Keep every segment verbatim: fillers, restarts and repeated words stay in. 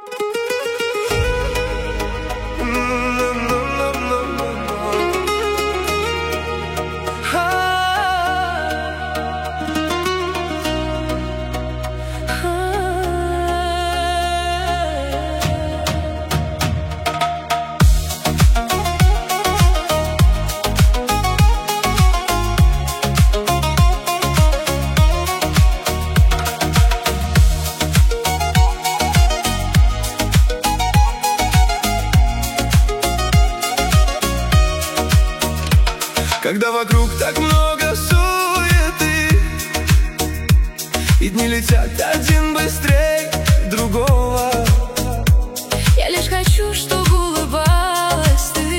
Когда вокруг так много суеты, и дни летят один быстрей другого, я лишь хочу, чтобы улыбалась ты,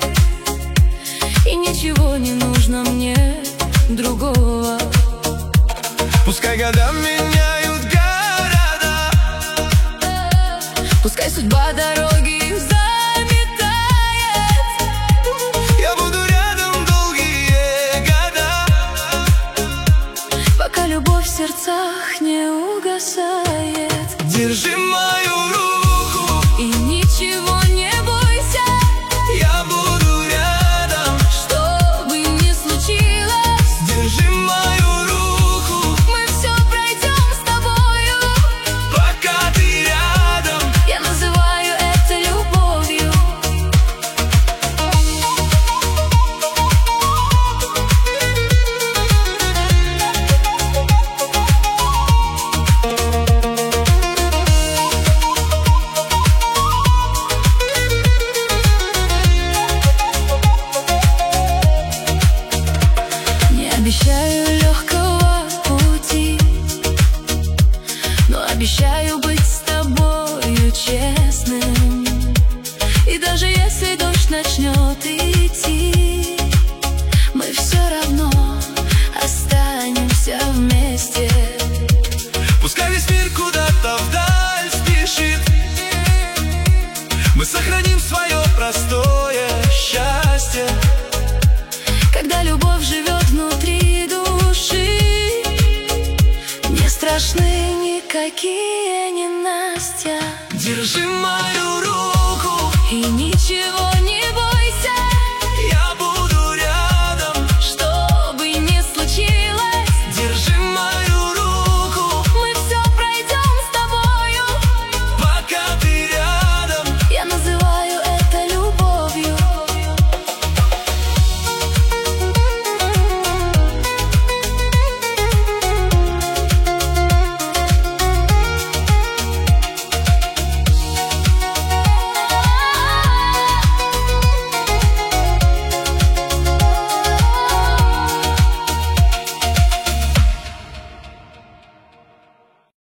и ничего не нужно мне другого. Пускай года меняют города, пускай судьба дороги заметает, я буду рядом долгие года, пока любовь в сердцах не угасает. Держи мою руку и ничего не бойся, я буду рядом, что бы ни случилось. Держи мою руку, мы все пройдем с тобою, пока ты рядом. Я называю это любовью. Не обещаю легкого пути, но обещаю быть с тобою честным. И даже если дождь начнет идти, мы все равно останемся вместе. Пускай весь мир куда-то вдаль спешит, мы сохраним свое простое счастье. Когда любовь живет внутри души, не страшны никакие ненастья. Держи мою руку и ничего